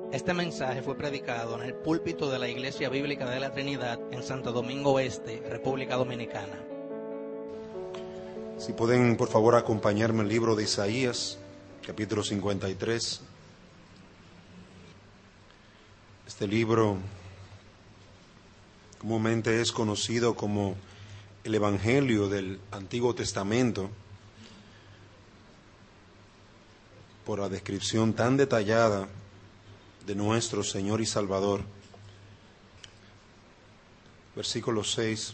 Este mensaje fue predicado en el púlpito de la Iglesia Bíblica de la Trinidad en Santo Domingo Este, República Dominicana. Si pueden, por favor, acompañarme al libro de Isaías, capítulo 53. Este libro comúnmente es conocido como el Evangelio del Antiguo Testamento, por la descripción tan detallada de nuestro Señor y Salvador. Versículo 6.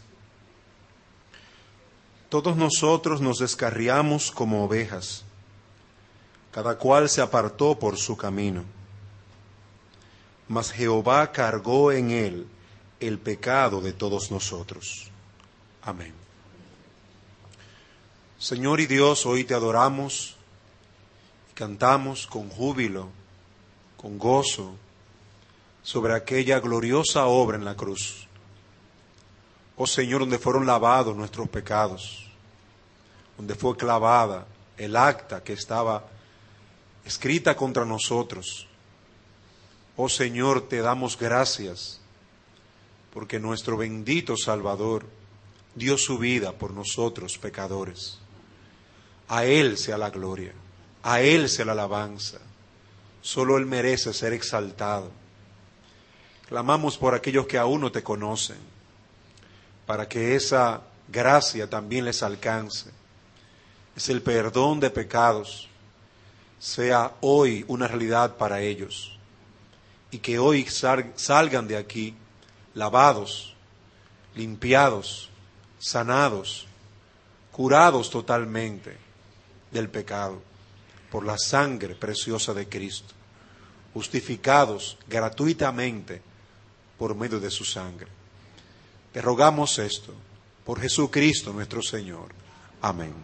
Todos nosotros nos descarriamos como ovejas, cada cual se apartó por su camino. Mas Jehová cargó en él el pecado de todos nosotros. Amén. Señor y Dios, hoy te adoramos y cantamos con júbilo, con gozo, sobre aquella gloriosa obra en la cruz. Oh Señor, donde fueron lavados nuestros pecados, donde fue clavada el acta que estaba escrita contra nosotros. Oh Señor, te damos gracias, porque nuestro bendito Salvador dio su vida por nosotros pecadores. A Él sea la gloria, a Él sea la alabanza. Solo Él merece ser exaltado. Clamamos por aquellos que aún no te conocen, para que esa gracia también les alcance. Es el perdón de pecados, sea hoy una realidad para ellos, y que hoy salgan de aquí lavados, limpiados, sanados, curados totalmente del pecado, por la sangre preciosa de Cristo, justificados gratuitamente por medio de su sangre. Te rogamos esto por Jesucristo nuestro Señor. Amén.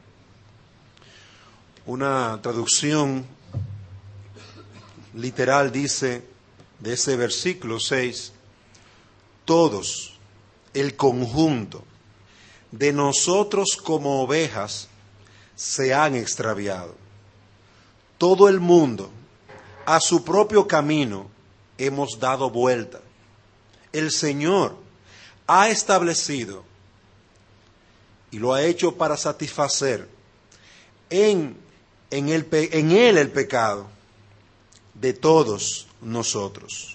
Una traducción literal dice de ese versículo 6, todos, el conjunto de nosotros como ovejas se han extraviado. Todo el mundo a su propio camino hemos dado vuelta. El Señor ha establecido y lo ha hecho para satisfacer en Él el pecado de todos nosotros.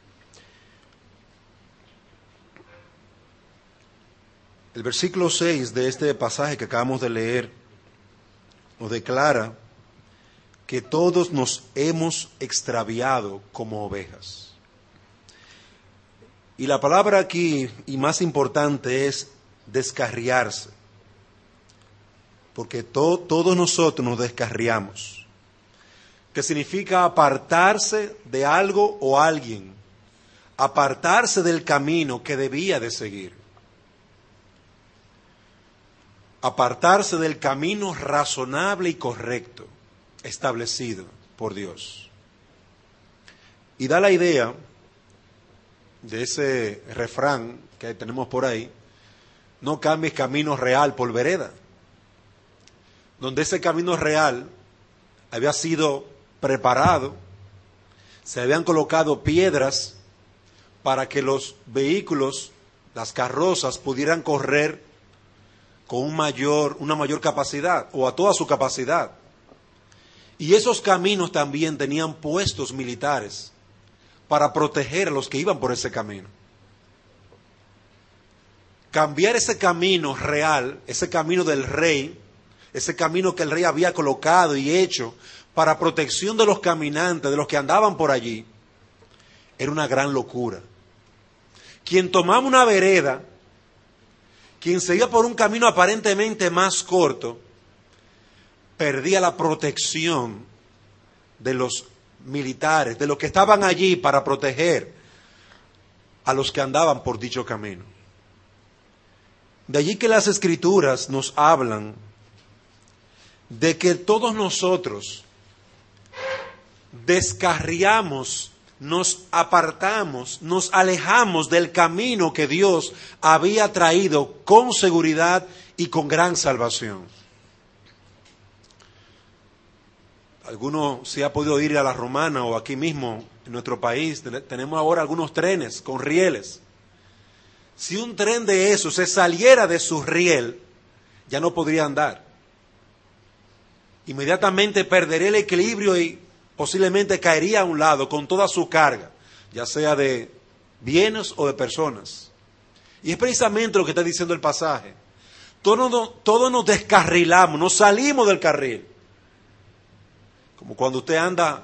El versículo 6 de este pasaje que acabamos de leer nos declara que todos nos hemos extraviado como ovejas. Y la palabra aquí, y más importante, es descarriarse. Porque todos nosotros nos descarriamos. Que significa apartarse de algo o alguien. Apartarse del camino que debía de seguir. Apartarse del camino razonable y correcto, establecido por Dios. Y da la idea de ese refrán que tenemos por ahí, no cambies camino real por vereda, donde ese camino real había sido preparado, se habían colocado piedras para que los vehículos, las carrozas pudieran correr con una mayor capacidad o a toda su capacidad. Y esos caminos también tenían puestos militares para proteger a los que iban por ese camino. Cambiar ese camino real, ese camino del rey, ese camino que el rey había colocado y hecho para protección de los caminantes, de los que andaban por allí, era una gran locura. Quien tomaba una vereda, quien seguía por un camino aparentemente más corto, perdía la protección de los militares, de los que estaban allí para proteger a los que andaban por dicho camino. De allí que las Escrituras nos hablan de que todos nosotros descarriamos, nos apartamos, nos alejamos del camino que Dios había traído con seguridad y con gran salvación. Alguno si ha podido ir a la Romana o aquí mismo en nuestro país, tenemos ahora algunos trenes con rieles. Si un tren de eso se saliera de su riel, ya no podría andar. Inmediatamente perdería el equilibrio y posiblemente caería a un lado con toda su carga, ya sea de bienes o de personas. Y es precisamente lo que está diciendo el pasaje. Todos nos descarrilamos, nos salimos del carril. Como cuando usted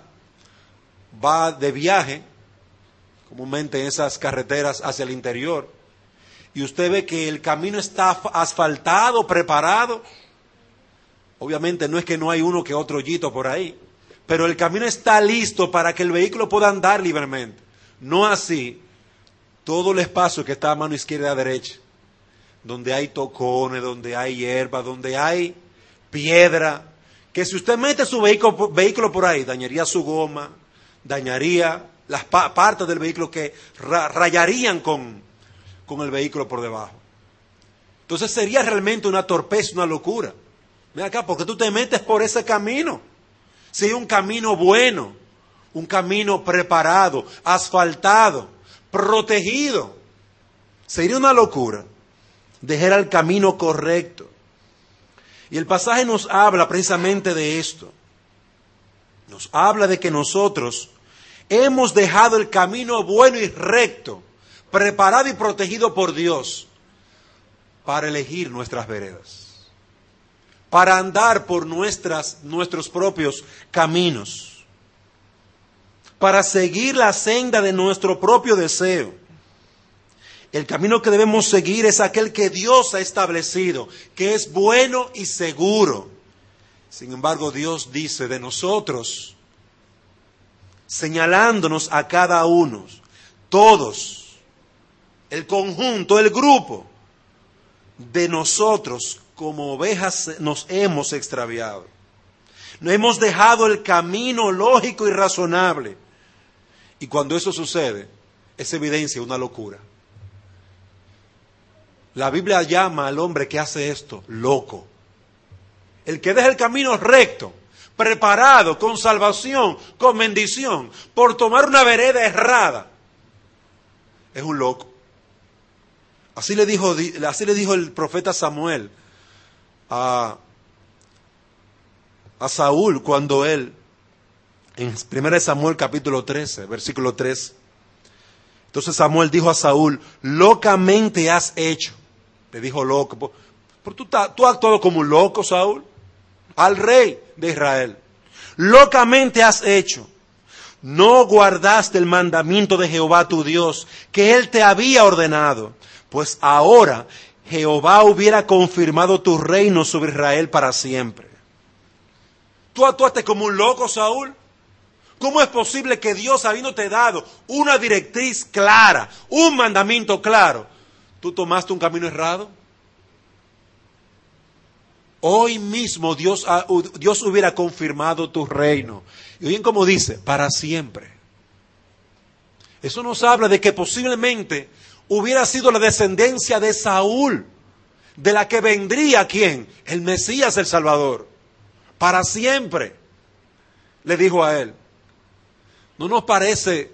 va de viaje, comúnmente en esas carreteras hacia el interior, y usted ve que el camino está asfaltado, preparado. Obviamente no es que no hay uno que otro hoyito por ahí, pero el camino está listo para que el vehículo pueda andar libremente. No así todo el espacio que está a mano izquierda y a derecha, donde hay tocones, donde hay hierba, donde hay piedra, que si usted mete su vehículo por ahí, dañaría su goma, dañaría las partes del vehículo que rayarían con el vehículo por debajo. Entonces sería realmente una torpeza, una locura. Mira acá, ¿por qué tú te metes por ese camino? Si hay un camino bueno, un camino preparado, asfaltado, protegido. Sería una locura dejar el camino correcto. Y el pasaje nos habla precisamente de esto. Nos habla de que nosotros hemos dejado el camino bueno y recto, preparado y protegido por Dios, para elegir nuestras veredas, para andar por nuestros propios caminos, para seguir la senda de nuestro propio deseo. El camino que debemos seguir es aquel que Dios ha establecido, que es bueno y seguro. Sin embargo, Dios dice de nosotros, señalándonos a cada uno, todos, el conjunto, el grupo, de nosotros como ovejas nos hemos extraviado. No hemos dejado el camino lógico y razonable. Y cuando eso sucede, es evidencia una locura. La Biblia llama al hombre que hace esto loco. El que deja el camino recto, preparado, con salvación, con bendición, por tomar una vereda errada, es un loco. Así le dijo el profeta Samuel a Saúl cuando él, en 1 Samuel capítulo 13, versículo 3, entonces Samuel dijo a Saúl, locamente has hecho. Le dijo loco. Pero tú has actuado como un loco, Saúl, al rey de Israel. Locamente has hecho. No guardaste el mandamiento de Jehová tu Dios, que él te había ordenado. Pues ahora Jehová hubiera confirmado tu reino sobre Israel para siempre. ¿Tú actuaste como un loco, Saúl? ¿Cómo es posible que Dios, habiéndote dado una directriz clara, un mandamiento claro, tú tomaste un camino errado? Hoy mismo Dios hubiera confirmado tu reino. Y oyen como dice, para siempre. Eso nos habla de que posiblemente hubiera sido la descendencia de Saúl, de la que vendría, ¿quién? El Mesías, el Salvador. Para siempre, le dijo a él. ¿No nos parece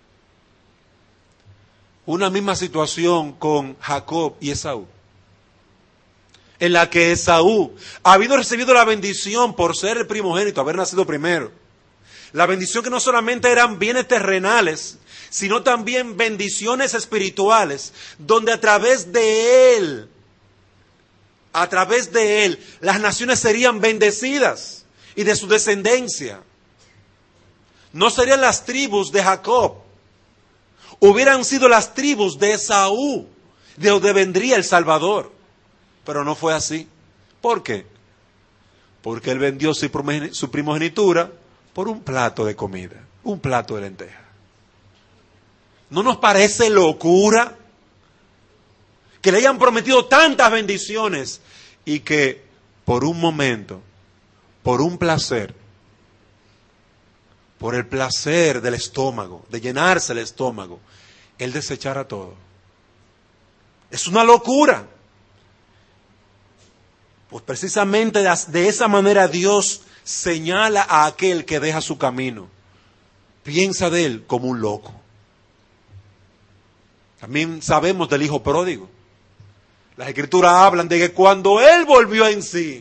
una misma situación con Jacob y Esaú? En la que Esaú, habiendo recibido la bendición por ser el primogénito, haber nacido primero, la bendición que no solamente eran bienes terrenales, sino también bendiciones espirituales, donde a través de él, las naciones serían bendecidas y de su descendencia. No serían las tribus de Jacob, hubieran sido las tribus de Esaú, de donde vendría el Salvador. Pero no fue así. ¿Por qué? Porque él vendió su primogenitura por un plato de comida, un plato de lenteja. ¿No nos parece locura que le hayan prometido tantas bendiciones y que por un momento, por un placer, por el placer del estómago, de llenarse el estómago, él desechara todo? Es una locura. Pues precisamente de esa manera Dios señala a aquel que deja su camino. Piensa de él como un loco. También sabemos del hijo pródigo. Las escrituras hablan de que cuando él volvió en sí,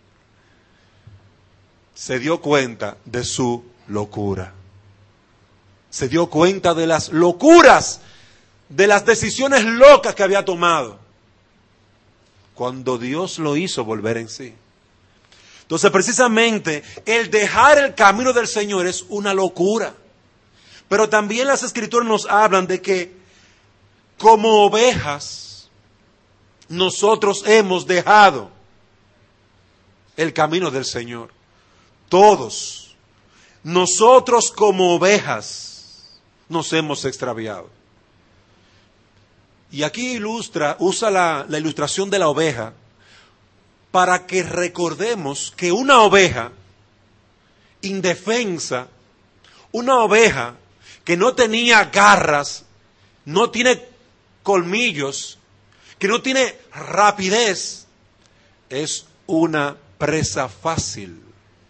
se dio cuenta de su locura. Se dio cuenta de las locuras, de las decisiones locas que había tomado, cuando Dios lo hizo volver en sí. Entonces, precisamente, el dejar el camino del Señor es una locura. Pero también las Escrituras nos hablan de que, como ovejas, nosotros hemos dejado el camino del Señor. Todos, nosotros como ovejas, nos hemos extraviado. Y aquí usa la ilustración de la oveja para que recordemos que una oveja indefensa, una oveja que no tenía garras, no tiene colmillos, que no tiene rapidez, es una presa fácil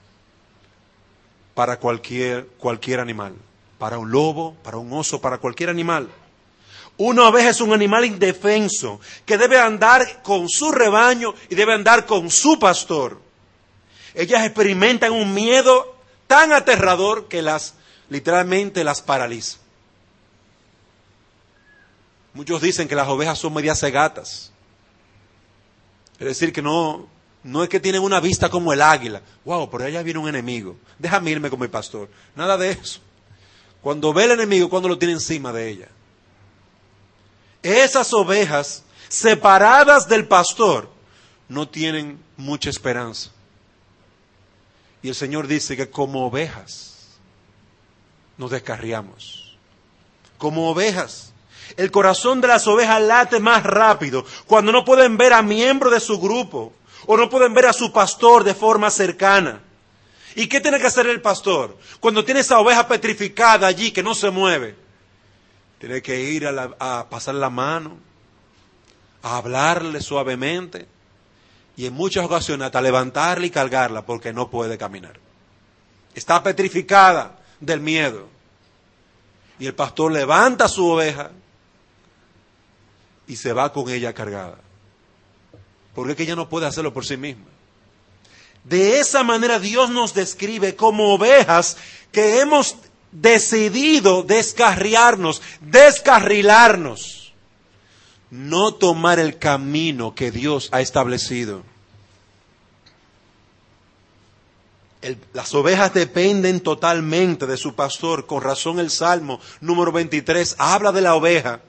para cualquier animal, para un lobo, para un oso, para cualquier animal. Una oveja es un animal indefenso que debe andar con su rebaño y debe andar con su pastor. Ellas experimentan un miedo tan aterrador que literalmente las paraliza. Muchos dicen que las ovejas son medias cegatas. Es decir, que no es que tienen una vista como el águila. Wow, por allá viene un enemigo. Déjame irme con mi pastor. Nada de eso. Cuando ve el enemigo, cuando lo tiene encima de ella. Esas ovejas separadas del pastor no tienen mucha esperanza. Y el Señor dice que como ovejas nos descarriamos. Como ovejas. El corazón de las ovejas late más rápido cuando no pueden ver a miembro de su grupo o no pueden ver a su pastor de forma cercana. ¿Y qué tiene que hacer el pastor? Cuando tiene esa oveja petrificada allí que no se mueve, tiene que ir a pasar la mano, a hablarle suavemente y en muchas ocasiones hasta levantarla y cargarla porque no puede caminar. Está petrificada del miedo. Y el pastor levanta a su oveja y se va con ella cargada. Porque es que ella no puede hacerlo por sí misma. De esa manera Dios nos describe como ovejas que hemos decidido descarriarnos, descarrilarnos, no tomar el camino que Dios ha establecido. Las ovejas dependen totalmente de su pastor. Con razón el Salmo número 23 habla de la oveja,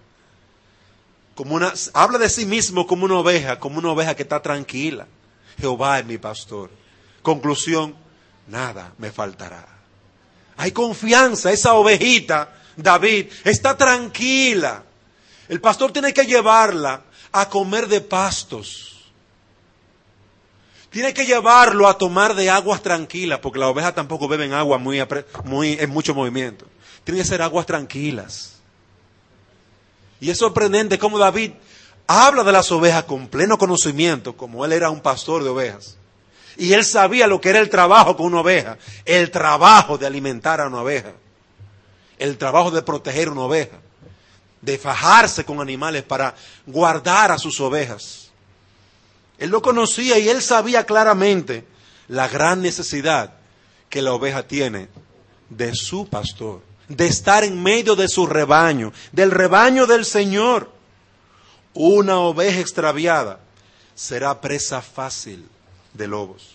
habla de sí mismo como una oveja que está tranquila. Jehová es mi pastor. Conclusión, nada me faltará. Hay confianza, esa ovejita, David, está tranquila. El pastor tiene que llevarla a comer de pastos. Tiene que llevarlo a tomar de aguas tranquilas, porque las ovejas tampoco beben agua en mucho movimiento. Tienen que ser aguas tranquilas. Y es sorprendente cómo David habla de las ovejas con pleno conocimiento, como él era un pastor de ovejas. Y él sabía lo que era el trabajo con una oveja, el trabajo de alimentar a una oveja, el trabajo de proteger una oveja, de fajarse con animales para guardar a sus ovejas. Él lo conocía y él sabía claramente la gran necesidad que la oveja tiene de su pastor, de estar en medio de su rebaño, del rebaño del Señor. Una oveja extraviada será presa fácil de lobos.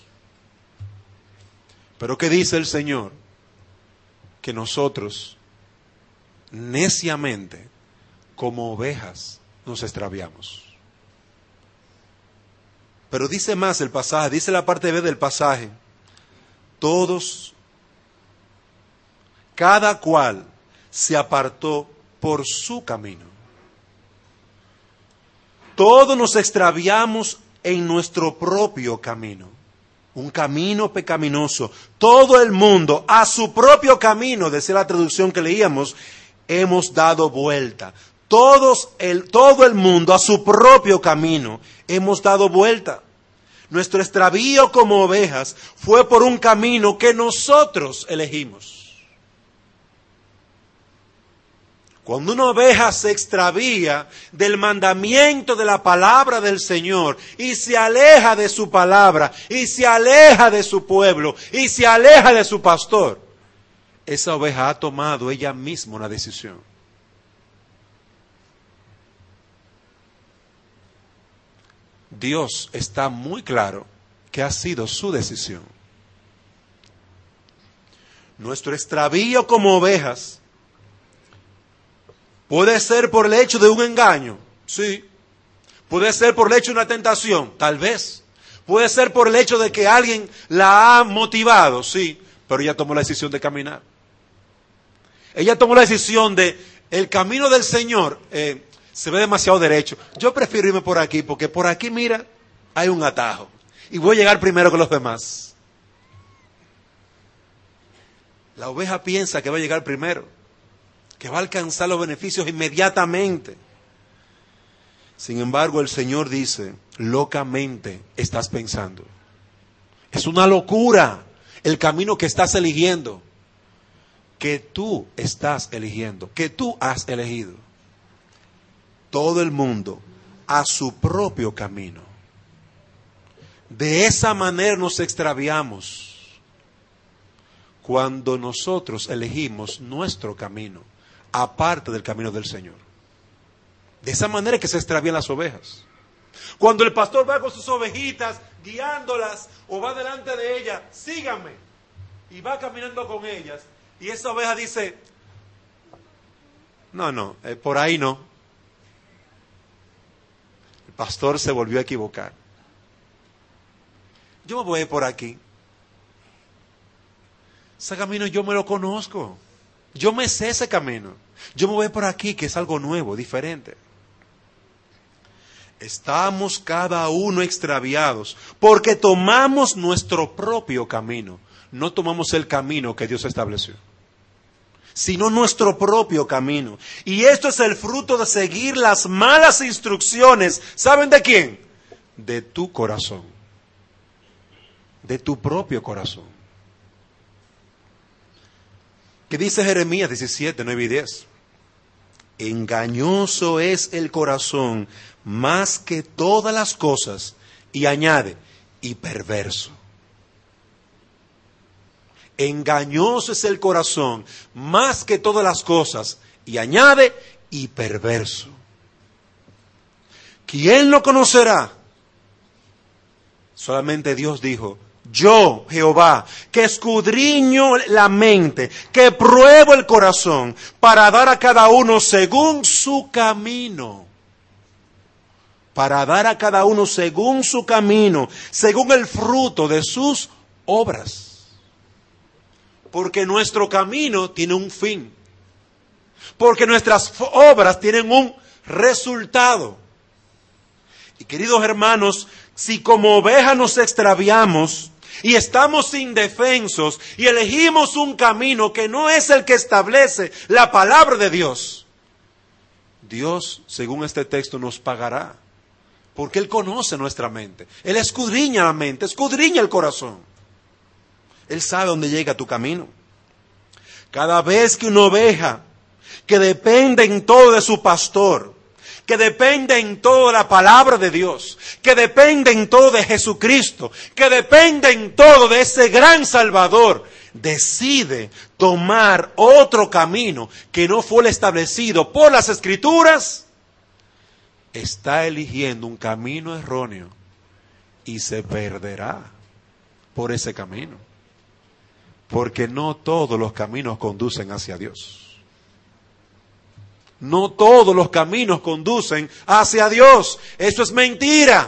Pero ¿qué dice el Señor? Que nosotros neciamente, como ovejas, nos extraviamos. Pero dice más el pasaje, dice la parte B del pasaje, cada cual se apartó por su camino. Todos nos extraviamos en nuestro propio camino, un camino pecaminoso. Todo el mundo a su propio camino, decía la traducción que leíamos, hemos dado vuelta. Todo el mundo a su propio camino hemos dado vuelta. Nuestro extravío como ovejas fue por un camino que nosotros elegimos. Cuando una oveja se extravía del mandamiento de la palabra del Señor y se aleja de su palabra y se aleja de su pueblo y se aleja de su pastor, esa oveja ha tomado ella misma una decisión. Dios está muy claro que ha sido su decisión. Nuestro extravío como ovejas puede ser por el hecho de un engaño, sí. Puede ser por el hecho de una tentación, tal vez. Puede ser por el hecho de que alguien la ha motivado, sí. Pero ella tomó la decisión de caminar. Ella tomó la decisión de, el camino del Señor se ve demasiado derecho. Yo prefiero irme por aquí, porque por aquí, mira, hay un atajo. Y voy a llegar primero que los demás. La oveja piensa que va a llegar primero, que va a alcanzar los beneficios inmediatamente. Sin embargo, el Señor dice, locamente estás pensando. Es una locura el camino que estás eligiendo, que tú estás eligiendo, que tú has elegido. Todo el mundo a su propio camino. De esa manera nos extraviamos cuando nosotros elegimos nuestro camino, aparte del camino del Señor. De esa manera que se extravían las ovejas. Cuando el pastor va con sus ovejitas, guiándolas, o va delante de ellas, síganme, y va caminando con ellas, y esa oveja dice, no, por ahí no. El pastor se volvió a equivocar. Yo me voy por aquí. Ese camino yo me lo conozco. Yo me sé ese camino. Yo me voy por aquí, que es algo nuevo, diferente. Estamos cada uno extraviados porque tomamos nuestro propio camino. No tomamos el camino que Dios estableció, sino nuestro propio camino. Y esto es el fruto de seguir las malas instrucciones. ¿Saben de quién? De tu corazón. De tu propio corazón. ¿Qué dice Jeremías 17, 9 y 10? Engañoso es el corazón más que todas las cosas, y añade, y perverso. Engañoso es el corazón más que todas las cosas, y añade, y perverso. ¿Quién lo conocerá? Solamente Dios dijo, yo, Jehová, que escudriño la mente, que pruebo el corazón, para dar a cada uno según su camino. Para dar a cada uno según su camino, según el fruto de sus obras. Porque nuestro camino tiene un fin. Porque nuestras obras tienen un resultado. Y queridos hermanos, si como ovejas nos extraviamos y estamos indefensos y elegimos un camino que no es el que establece la palabra de Dios, Dios, según este texto, nos pagará. Porque Él conoce nuestra mente. Él escudriña la mente, escudriña el corazón. Él sabe dónde llega tu camino. Cada vez que una oveja que depende en todo de su pastor, que depende en todo de la palabra de Dios, que depende en todo de Jesucristo, que depende en todo de ese gran Salvador, decide tomar otro camino que no fue el establecido por las Escrituras, está eligiendo un camino erróneo y se perderá por ese camino. Porque no todos los caminos conducen hacia Dios. No todos los caminos conducen hacia Dios. Eso es mentira.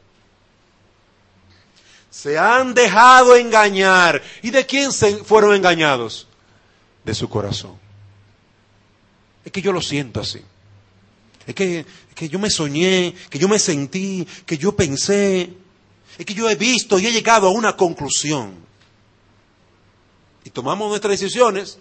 Se han dejado engañar. ¿Y de quién se fueron engañados? De su corazón. Es que yo lo siento así. Es que yo me soñé, que yo me sentí, que yo pensé. Es que yo he visto y he llegado a una conclusión. Y tomamos nuestras decisiones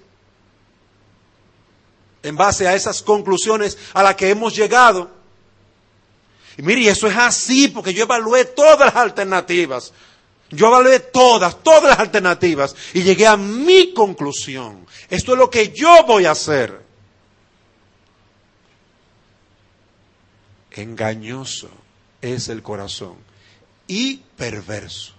en base a esas conclusiones a las que hemos llegado. Y mire, eso es así porque yo evalué todas las alternativas. Yo evalué todas las alternativas y llegué a mi conclusión. Esto es lo que yo voy a hacer. Engañoso es el corazón y perverso.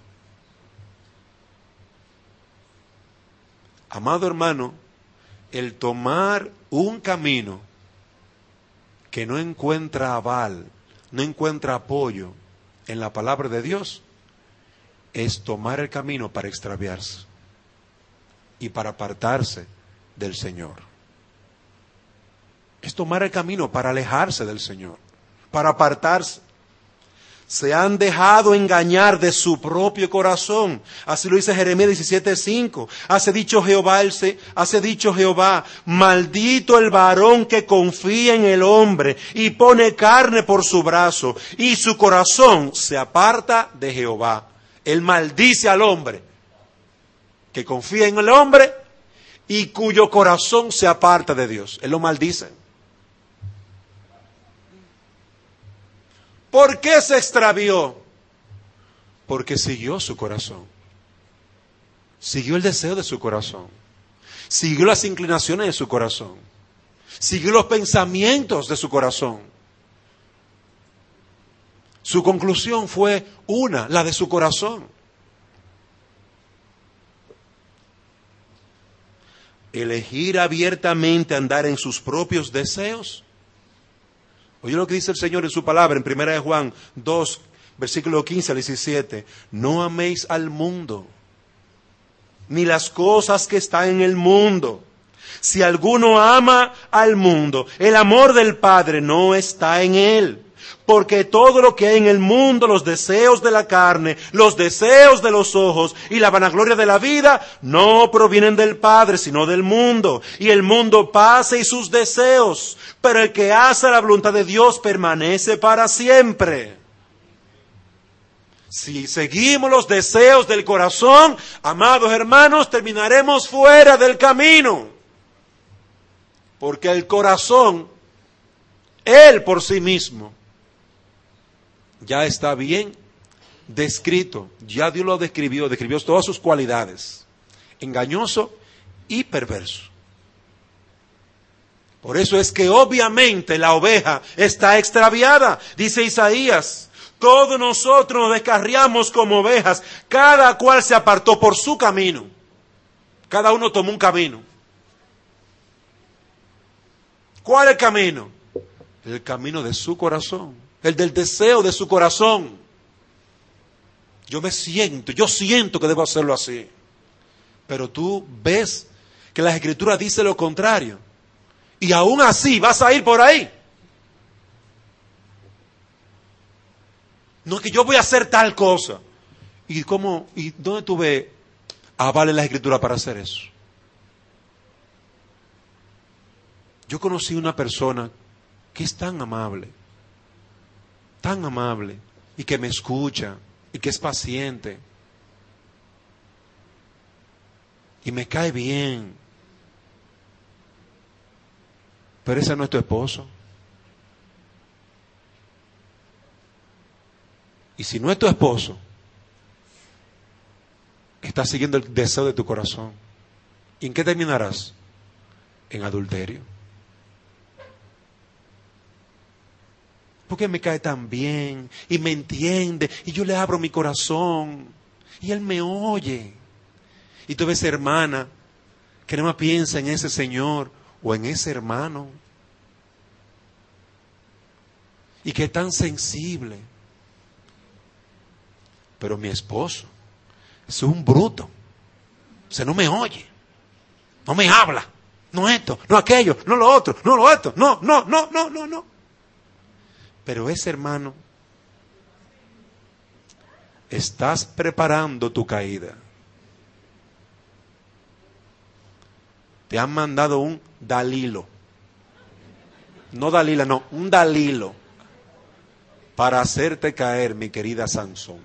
Amado hermano, el tomar un camino que no encuentra aval, no encuentra apoyo en la palabra de Dios, es tomar el camino para extraviarse y para apartarse del Señor. Es tomar el camino para alejarse del Señor, para apartarse. Se han dejado engañar de su propio corazón. Así lo dice Jeremías 17:5. Hace dicho Jehová, maldito el varón que confía en el hombre y pone carne por su brazo, y su corazón se aparta de Jehová. Él maldice al hombre que confía en el hombre y cuyo corazón se aparta de Dios. Él lo maldice. ¿Por qué se extravió? Porque siguió su corazón. Siguió el deseo de su corazón. Siguió las inclinaciones de su corazón. Siguió los pensamientos de su corazón. Su conclusión fue la de su corazón. Elegir abiertamente andar en sus propios deseos. Oye lo que dice el Señor en su palabra en 1 Juan 2, versículo 15 al 17. No améis al mundo, ni las cosas que están en el mundo. Si alguno ama al mundo, el amor del Padre no está en él. Porque todo lo que hay en el mundo, los deseos de la carne, los deseos de los ojos y la vanagloria de la vida, no provienen del Padre, sino del mundo. Y el mundo pasa y sus deseos, pero el que hace la voluntad de Dios permanece para siempre. Si seguimos los deseos del corazón, amados hermanos, terminaremos fuera del camino. Porque el corazón, él por sí mismo, ya está bien descrito, ya Dios lo describió todas sus cualidades, engañoso y perverso. Por eso es que obviamente la oveja está extraviada, dice Isaías, todos nosotros nos descarriamos como ovejas, cada cual se apartó por su camino, cada uno tomó un camino. ¿Cuál es el camino? El camino de su corazón. El del deseo de su corazón. Yo siento que debo hacerlo así. Pero tú ves que las Escrituras dicen lo contrario. Y aún así vas a ir por ahí. No es que yo voy a hacer tal cosa. ¿Y dónde tú ves aval en las Escrituras para hacer eso? Yo conocí una persona que es tan amable, y que me escucha, y que es paciente, y me cae bien. Pero ese no es tu esposo. Y si no es tu esposo, estás siguiendo el deseo de tu corazón. ¿Y en qué terminarás? En adulterio. Porque me cae tan bien y me entiende y yo le abro mi corazón y él me oye. Y tú ves hermana que no más piensa en ese señor o en ese hermano y que es tan sensible. Pero mi esposo es un bruto. O sea, no me oye, no me habla, no esto, no aquello, no lo otro, no lo otro, no. Pero ese hermano, estás preparando tu caída. Te han mandado un Dalilo. No Dalila, no, un Dalilo. Para hacerte caer, mi querida Sansón.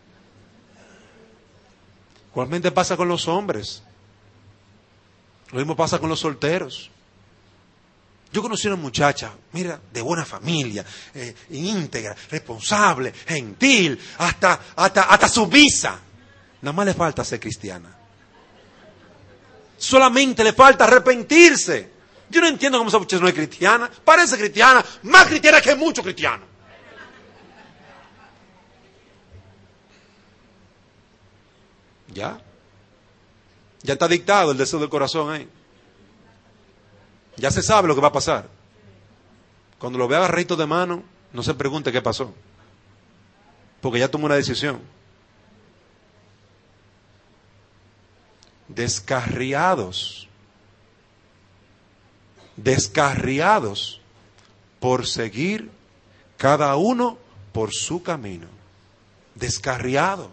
Igualmente pasa con los hombres. Lo mismo pasa con los solteros. Yo conocí una muchacha, mira, de buena familia, íntegra, responsable, gentil, hasta sumisa. Nada más le falta ser cristiana. Solamente le falta arrepentirse. Yo no entiendo cómo esa muchacha no es cristiana. Parece cristiana, más cristiana que muchos cristianos. Ya está dictado el deseo del corazón ahí. Ya se sabe lo que va a pasar. Cuando lo vea agarradito de mano, no se pregunte qué pasó, porque ya tomó una decisión. Descarriados por seguir cada uno por su camino. Descarriado.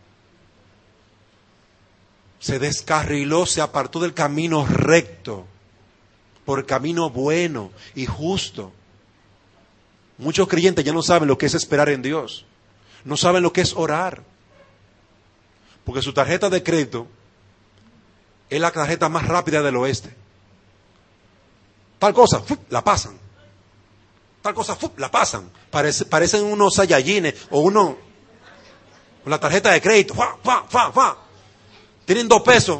Se descarriló, se apartó del camino recto, por el camino bueno y justo. Muchos creyentes ya no saben lo que es esperar en Dios. No saben lo que es orar. Porque su tarjeta de crédito es la tarjeta más rápida del oeste. Tal cosa, la pasan. Tal cosa, la pasan. Parecen unos Saiyajines o uno con la tarjeta de crédito. Tienen 2 pesos.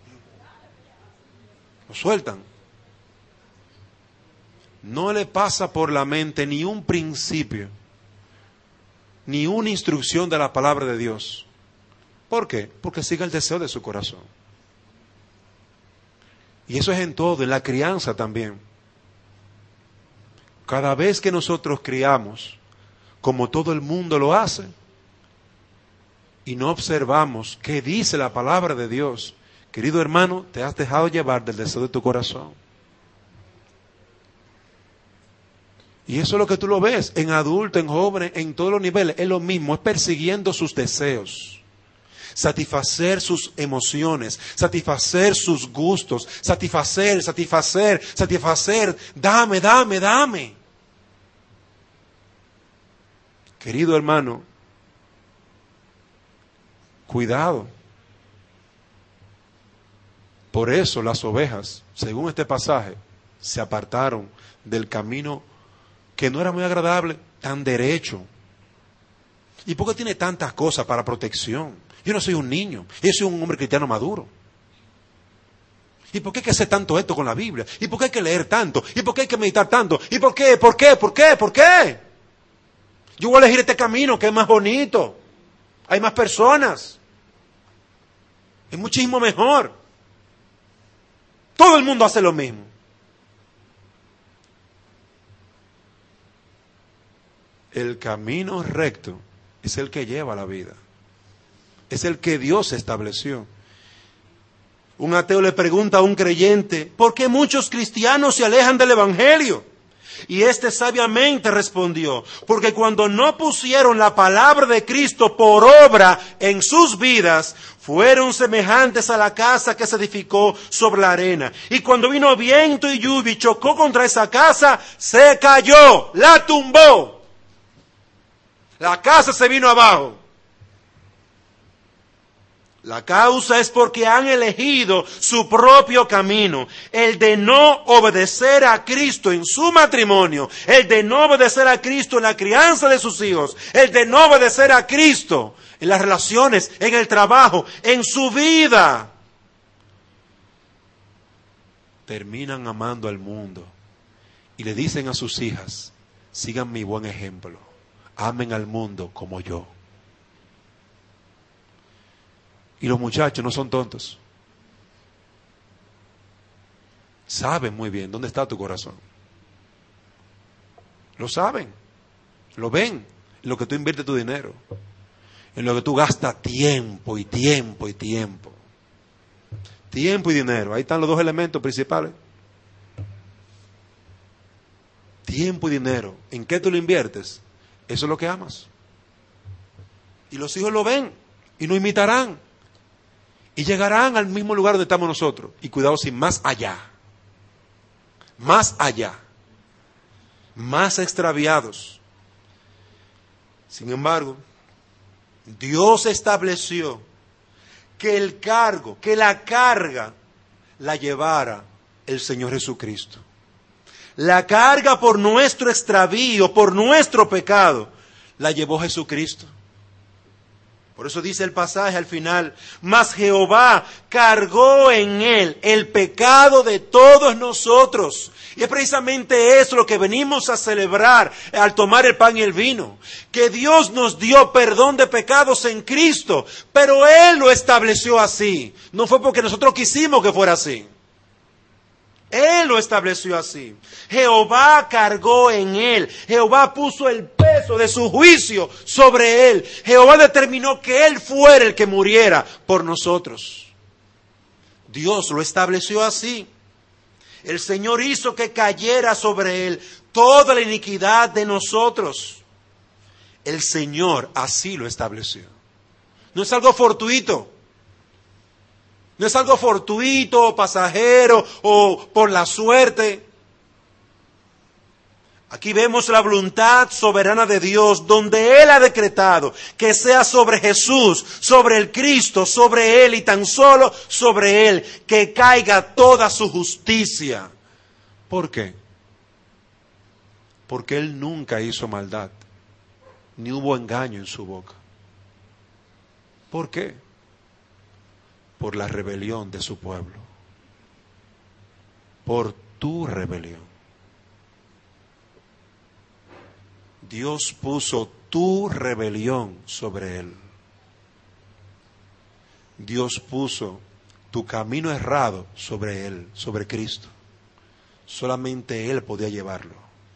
Lo sueltan. No le pasa por la mente ni un principio, ni una instrucción de la palabra de Dios. ¿Por qué? Porque sigue el deseo de su corazón. Y eso es en todo, en la crianza también. Cada vez que nosotros criamos, como todo el mundo lo hace, y no observamos qué dice la palabra de Dios, querido hermano, te has dejado llevar del deseo de tu corazón. Y eso es lo que tú lo ves en adultos, en jóvenes, en todos los niveles. Es lo mismo, es persiguiendo sus deseos. Satisfacer sus emociones, satisfacer sus gustos, satisfacer. Dame. Querido hermano, cuidado. Por eso las ovejas, según este pasaje, se apartaron del camino que no era muy agradable, tan derecho. ¿Y por qué tiene tantas cosas para protección? Yo no soy un niño, yo soy un hombre cristiano maduro. ¿Y por qué hay que hacer tanto esto con la Biblia? ¿Y por qué hay que leer tanto? ¿Y por qué hay que meditar tanto? ¿Y por qué? ¿Por qué? Yo voy a elegir este camino que es más bonito. Hay más personas. Es muchísimo mejor. Todo el mundo hace lo mismo. El camino recto es el que lleva a la vida. Es el que Dios estableció. Un ateo le pregunta a un creyente, ¿por qué muchos cristianos se alejan del Evangelio? Y este sabiamente respondió, porque cuando no pusieron la palabra de Cristo por obra en sus vidas, fueron semejantes a la casa que se edificó sobre la arena. Y cuando vino viento y lluvia y chocó contra esa casa, se cayó, la tumbó. La casa se vino abajo. La causa es porque han elegido su propio camino, el de no obedecer a Cristo en su matrimonio, el de no obedecer a Cristo en la crianza de sus hijos, el de no obedecer a Cristo en las relaciones, en el trabajo, en su vida. Terminan amando al mundo y le dicen a sus hijas, sigan mi buen ejemplo, amen al mundo como yo. Y los muchachos no son tontos. Saben muy bien dónde está tu corazón. Lo saben. Lo ven. En lo que tú inviertes tu dinero. En lo que tú gastas tiempo y tiempo y tiempo. Tiempo y dinero. Ahí están los 2 elementos principales. Tiempo y dinero. ¿En qué tú lo inviertes? Eso es lo que amas. Y los hijos lo ven. Y no imitarán. Y llegarán al mismo lugar donde estamos nosotros. Y cuidado si más allá. Más allá. Más extraviados. Sin embargo, Dios estableció que el cargo, que la carga, la llevara el Señor Jesucristo. La carga por nuestro extravío, por nuestro pecado, la llevó Jesucristo. Por eso dice el pasaje al final, mas Jehová cargó en él el pecado de todos nosotros. Y es precisamente eso lo que venimos a celebrar al tomar el pan y el vino. Que Dios nos dio perdón de pecados en Cristo, pero Él lo estableció así. No fue porque nosotros quisimos que fuera así. Él lo estableció así. Jehová cargó en él. Jehová puso el peso de su juicio sobre él. Jehová determinó que él fuera el que muriera por nosotros. Dios lo estableció así. El Señor hizo que cayera sobre él toda la iniquidad de nosotros. El Señor así lo estableció. No es algo fortuito. No es algo fortuito, pasajero o por la suerte. Aquí vemos la voluntad soberana de Dios, donde Él ha decretado que sea sobre Jesús, sobre el Cristo, sobre Él y tan solo sobre Él, que caiga toda su justicia. ¿Por qué? Porque Él nunca hizo maldad, ni hubo engaño en su boca. ¿Por qué? Por la rebelión de su pueblo, por tu rebelión. Dios puso tu rebelión sobre él. Dios puso tu camino errado sobre él, sobre Cristo. Solamente Él podía llevarlo.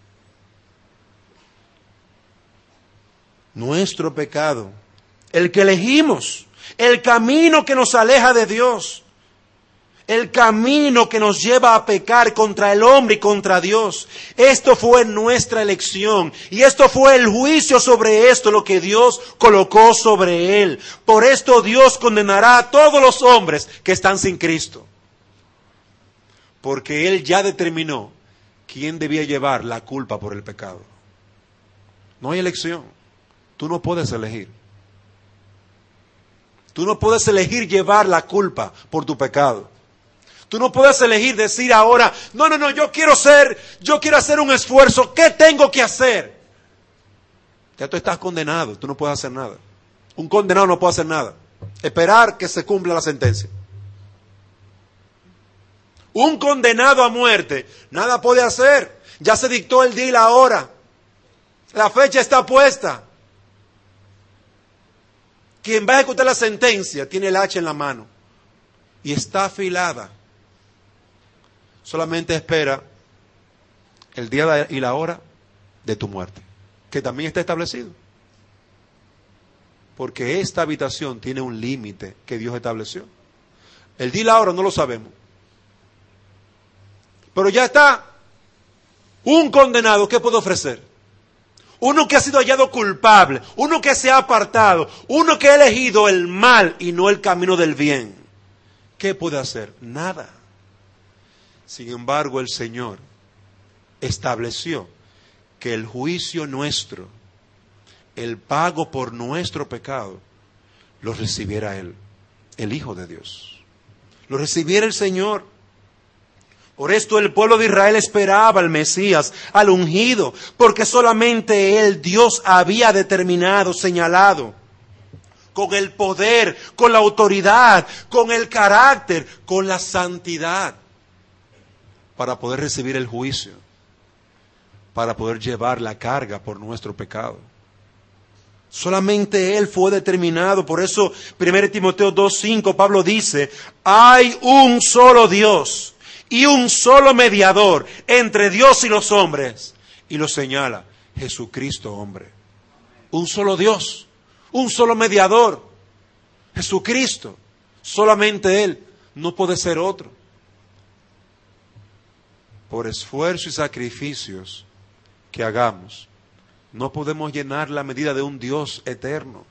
Nuestro pecado, el que elegimos, el camino que nos aleja de Dios, el camino que nos lleva a pecar contra el hombre y contra Dios. Esto fue nuestra elección y esto fue el juicio sobre esto, lo que Dios colocó sobre él. Por esto Dios condenará a todos los hombres que están sin Cristo, porque Él ya determinó quién debía llevar la culpa por el pecado. No hay elección. Tú no puedes elegir. Tú no puedes elegir llevar la culpa por tu pecado. Tú no puedes elegir decir ahora, no, yo quiero hacer un esfuerzo, ¿qué tengo que hacer? Ya tú estás condenado, tú no puedes hacer nada. Un condenado no puede hacer nada. Esperar que se cumpla la sentencia. Un condenado a muerte, nada puede hacer. Ya se dictó el día y la hora. La fecha está puesta. Quien va a ejecutar la sentencia tiene el hacha en la mano y está afilada. Solamente espera el día y la hora de tu muerte, que también está establecido. Porque esta habitación tiene un límite que Dios estableció. El día y la hora no lo sabemos. Pero ya está. Un condenado, ¿qué puede ofrecer? Uno que ha sido hallado culpable, uno que se ha apartado, uno que ha elegido el mal y no el camino del bien. ¿Qué puede hacer? Nada. Sin embargo, el Señor estableció que el juicio nuestro, el pago por nuestro pecado, lo recibiera Él, el Hijo de Dios. Lo recibiera el Señor. Por esto el pueblo de Israel esperaba al Mesías, al ungido, porque solamente Él, Dios, había determinado, señalado, con el poder, con la autoridad, con el carácter, con la santidad, para poder recibir el juicio, para poder llevar la carga por nuestro pecado. Solamente Él fue determinado. Por eso 1 Timoteo 2:5 Pablo dice, hay un solo Dios y un solo mediador entre Dios y los hombres. Y lo señala, Jesucristo hombre. Un solo Dios, un solo mediador, Jesucristo. Solamente Él, no puede ser otro. Por esfuerzo y sacrificios que hagamos, no podemos llenar la medida de un Dios eterno.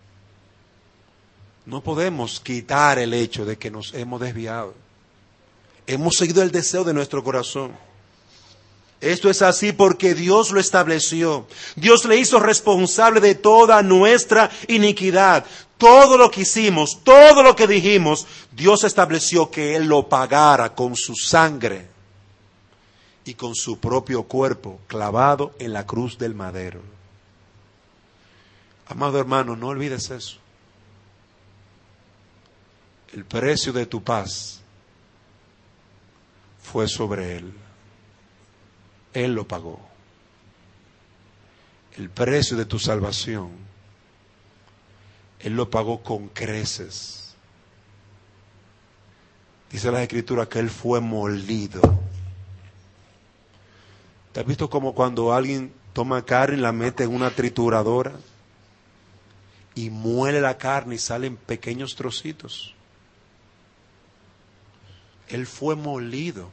No podemos quitar el hecho de que nos hemos desviado. Hemos seguido el deseo de nuestro corazón. Esto es así porque Dios lo estableció. Dios le hizo responsable de toda nuestra iniquidad. Todo lo que hicimos, todo lo que dijimos, Dios estableció que Él lo pagara con su sangre. y con su propio cuerpo clavado en la cruz del madero. Amado hermano, no olvides eso. El precio de tu paz fue sobre Él. Él lo pagó. El precio de tu salvación, Él lo pagó con creces. Dice la Escritura que Él fue molido. ¿Te has visto como cuando alguien toma carne y la mete en una trituradora y muele la carne y salen pequeños trocitos? Él fue molido.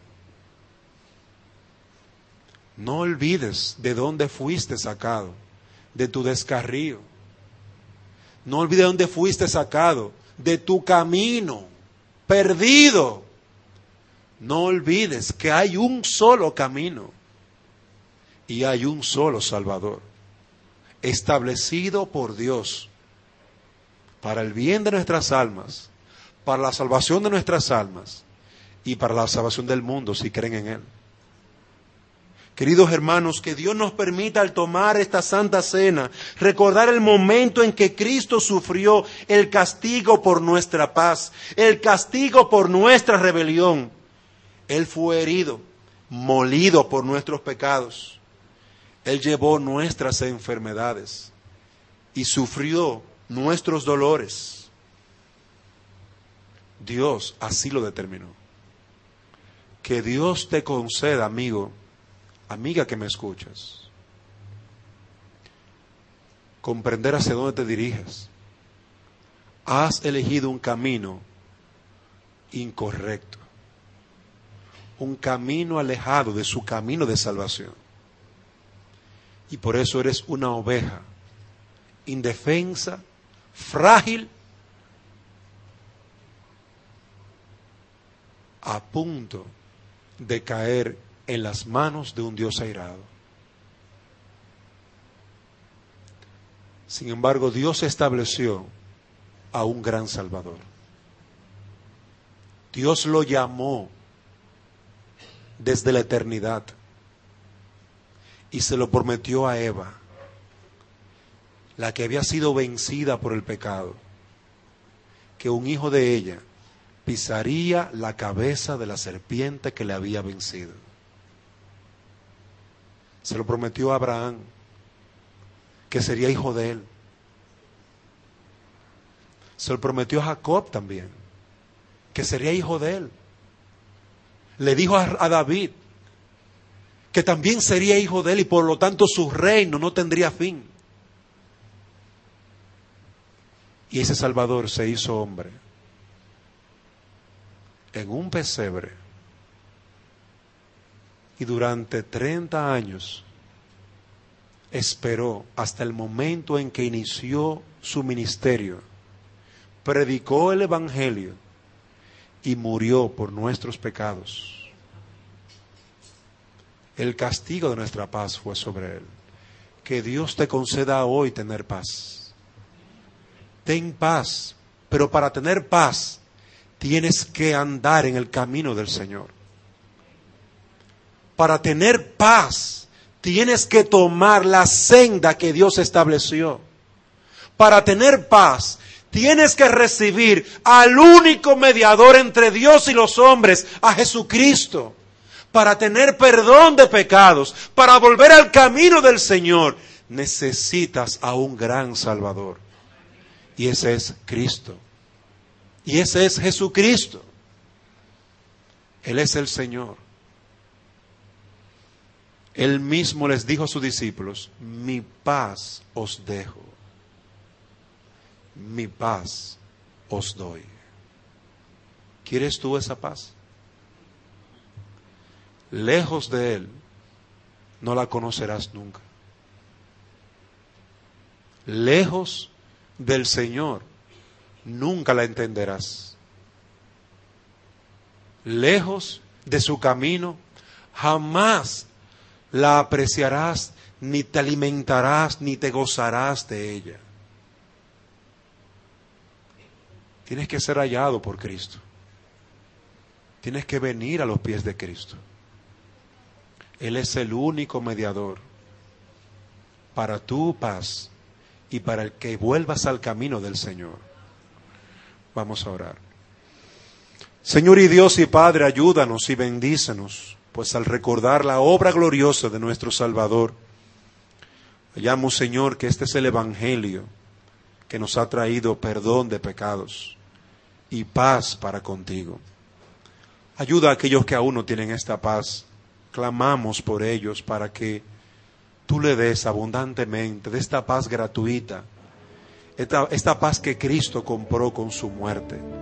No olvides de dónde fuiste sacado, de tu descarrío. No olvides de dónde fuiste sacado, de tu camino perdido. No olvides que hay un solo camino y hay un solo Salvador, establecido por Dios para el bien de nuestras almas, para la salvación de nuestras almas y para la salvación del mundo si creen en Él. Queridos hermanos, que Dios nos permita al tomar esta Santa Cena, recordar el momento en que Cristo sufrió el castigo por nuestra paz, el castigo por nuestra rebelión. Él fue herido, molido por nuestros pecados. Él llevó nuestras enfermedades y sufrió nuestros dolores. Dios así lo determinó. Que Dios te conceda, amigo, amiga que me escuchas, comprender hacia dónde te diriges. Has elegido un camino incorrecto, un camino alejado de su camino de salvación. Y por eso eres una oveja indefensa, frágil, a punto de caer en las manos de un Dios airado. Sin embargo, Dios estableció a un gran Salvador. Dios lo llamó desde la eternidad y se lo prometió a Eva, la que había sido vencida por el pecado, que un hijo de ella pisaría la cabeza de la serpiente que le había vencido. Se lo prometió a Abraham, que sería hijo de él. Se lo prometió a Jacob también, que sería hijo de él. Le dijo a David, que también sería hijo de él y por lo tanto su reino no tendría fin. Y ese Salvador se hizo hombre en un pesebre. Y durante 30 años esperó hasta el momento en que inició su ministerio, predicó el Evangelio y murió por nuestros pecados. El castigo de nuestra paz fue sobre él. Que Dios te conceda hoy tener paz. Ten paz, pero para tener paz tienes que andar en el camino del Señor. Para tener paz, tienes que tomar la senda que Dios estableció. Para tener paz, tienes que recibir al único mediador entre Dios y los hombres, a Jesucristo. Para tener perdón de pecados, para volver al camino del Señor, necesitas a un gran Salvador. Y ese es Cristo. Y ese es Jesucristo. Él es el Señor. Él mismo les dijo a sus discípulos, mi paz os dejo, mi paz os doy. ¿Quieres tú esa paz? Lejos de Él, no la conocerás nunca. Lejos del Señor, nunca la entenderás. Lejos de su camino, jamás la apreciarás, ni te alimentarás, ni te gozarás de ella. Tienes que ser hallado por Cristo. Tienes que venir a los pies de Cristo. Él es el único mediador para tu paz y para el que vuelvas al camino del Señor. Vamos a orar. Señor y Dios y Padre, ayúdanos y bendícenos, pues al recordar la obra gloriosa de nuestro Salvador, hallamos, Señor, que este es el Evangelio que nos ha traído perdón de pecados y paz para contigo. Ayuda a aquellos que aún no tienen esta paz. Clamamos por ellos para que tú le des abundantemente de esta paz gratuita, esta paz que Cristo compró con su muerte.